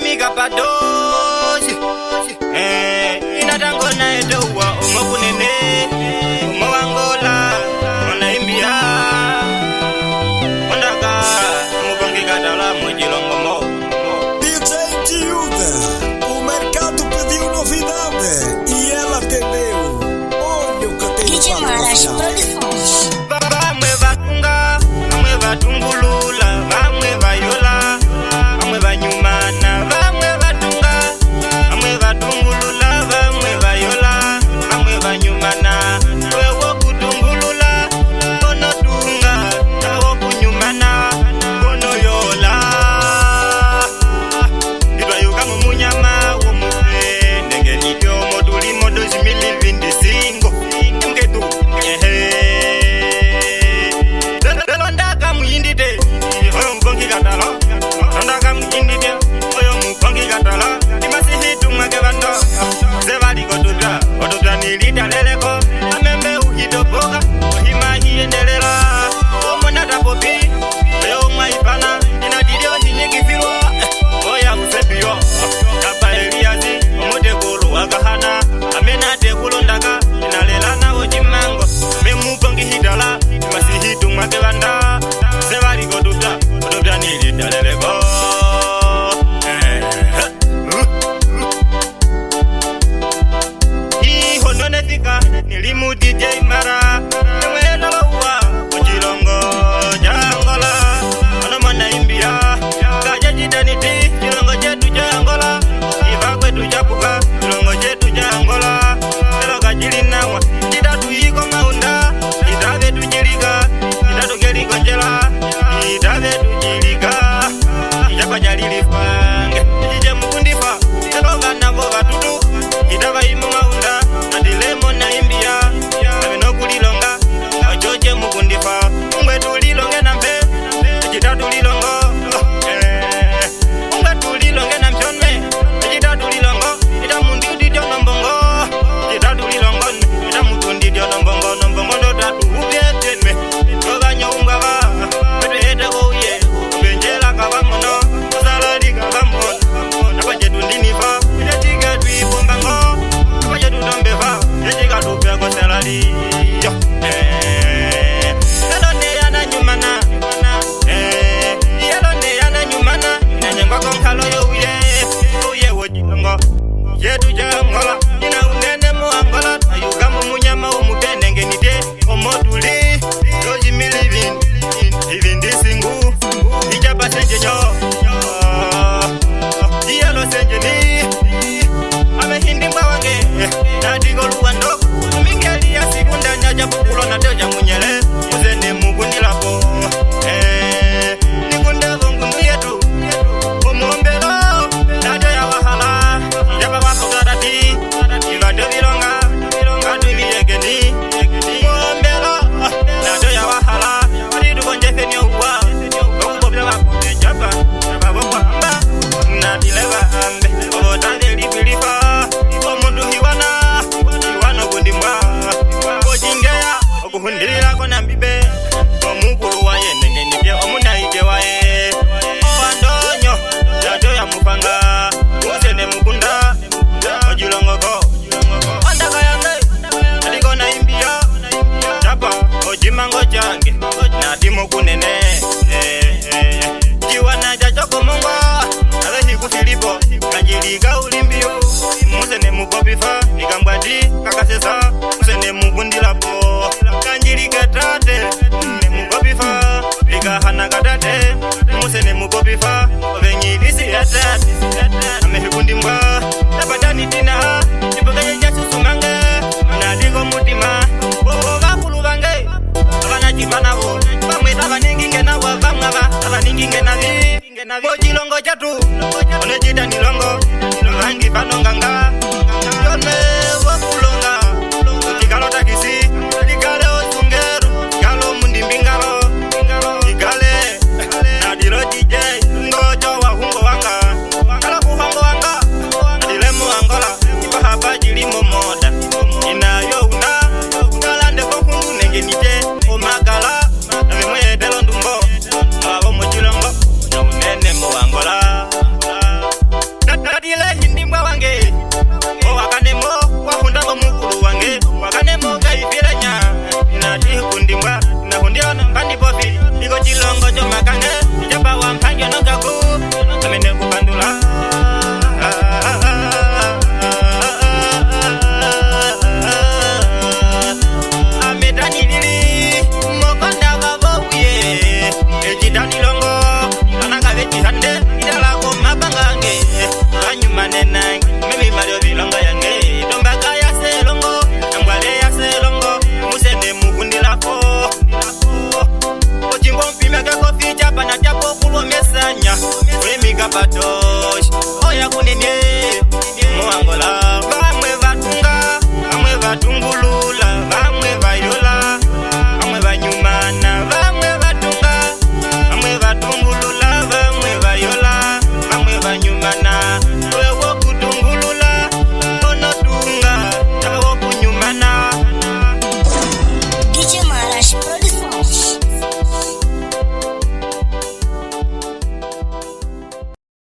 miga padosi inatango na edowa omokunene omowangola onaimbia ondaka mugongi gadala mojilongo mo. DJ Tiuda, o mercado pediu novidade e ela atendeu. Olha o que tem DJ Maras Produções. Vamwe vatunga, vamwe vatungulula, vamwe vayola, vamwe vanyumana, vamwe vatunga, vamwe vatungulula, vamwe vayola, vamwe vanyumana. Wewo kutungulula, kono tunga, nawo kunyumana, kono yola. Idwayuka mumunyama womupe, nenge nityo moduli modozi milivindi singo. Tungetu, Londaka muindite, oyo mkongi katala. Londaka muindite, oyo mkongi katala. Imasihitu mwake bando, zevali kotubya nilita leleko. Amembe uhitopoka, ohima hiendelela. Omonata popi, oyo mwaipana. Inadilio hinyikifirwa, oya usepio. Kapa Eliazi, omotekulu wakahana. Amenate kulondaka, inalela na ojimango. Memukongi hitala, imasihitu mwake banda. Zevali kotubya nilita leleko. Hononefika nilimu DJ Mara Mwedolowa Ujilongo Jangola Onomana imbia Kaja jitaniti Jilongo jetu Jangola Iva kwetu japuka Jilongo jetu Jangola Eloka jilinawa Jitatu hiko maunda Itave tujilika Itatu geliko njela Itave tujilika Ijapa jalilifange Ijije mkundifa Eloka navo batutu Itava imo maunda Adilemo na imbia Amino kulilonga Ojoje mukundifa Ungwe tulilonge na mpe Ejita tulilongo Ungwe tulilonge na mchonme Ejita tulilongo Ita mundi udidio nombongo Ejita tulilongo Ita mutundi dio nombongo Nombongo ndo tatu ubietenme Toga nyoungava Pepe hete kouye Benjela kava mono Saladi kava mono Napa jetu ndinifa Ita tiga tui pombango Napa jetu dombeva Ejika tupe kwa saladi Elonde yana nyumana Elonde yana nyumana Inanyengwa konkalo yo uye wojilongo Yetu jangola Ina unene muangola Ayuga mumunyama umutendenge nite Omotuli Yoji milivin Livin disingu Ijaba senje nyo Iyalo senje ni Ame hindi mbawange Nadigo luwando Mingeli ya sikunda nyaja bukulo na teja munyele Uzende mugundi lapo Nikunde vongundu yetu Umuombelo Nade ya wahala Jaba wako garati Ilade vilonga Kadu iliyegeni Umuombelo Nade ya wahala Kadidu konjefe ni uwa Kukubobya wako jaba Jaba wako amba Nadileva ambe Obotande lipilifa Omundu hiwana Hiwana kundimwa Kojingeya Okuhundilila kona mbibe Omukulu waye nenge nibye omunaike waye Owandonyo Jato ya mupanga Usene mukunda Ojilongoko Ondaka yange Aliko na imbia Japa Ojimango change Nadimo kunene Jiwana jajoko mongwa Alehi kufilipo Kanjiliga ulimbio Musene mukopifa Ikambwadi kakasesa Musene mugundilapo Kanjiliga tate Ne mukopifa Ikahana katate Musene mukopifa Ovenyilisi yatate Amehikundi mwa Napatani tina Nipokeye jasusumange Nadigo mutima Oga kuluvange Abana jibanavo Bamwe taba ninginge na wavangava Taba ninginge na vi Ojilongo jatu One jida nilongo Rangi panonganga Yone wakulonga Ikalo takisi Ikale osungeru Ikalo mundimbingalo Ikale Nadilo DJ Ngojo wa hungo wanga Kala kuhango wanga Nadilemu angola Ipa hapa jilimo moda Inayo una Kalande kokundu nenge nite Omagala Nave mwe delo ndumbo Awa mojilongo Nene mo angola kapatosh oya kunene Moangola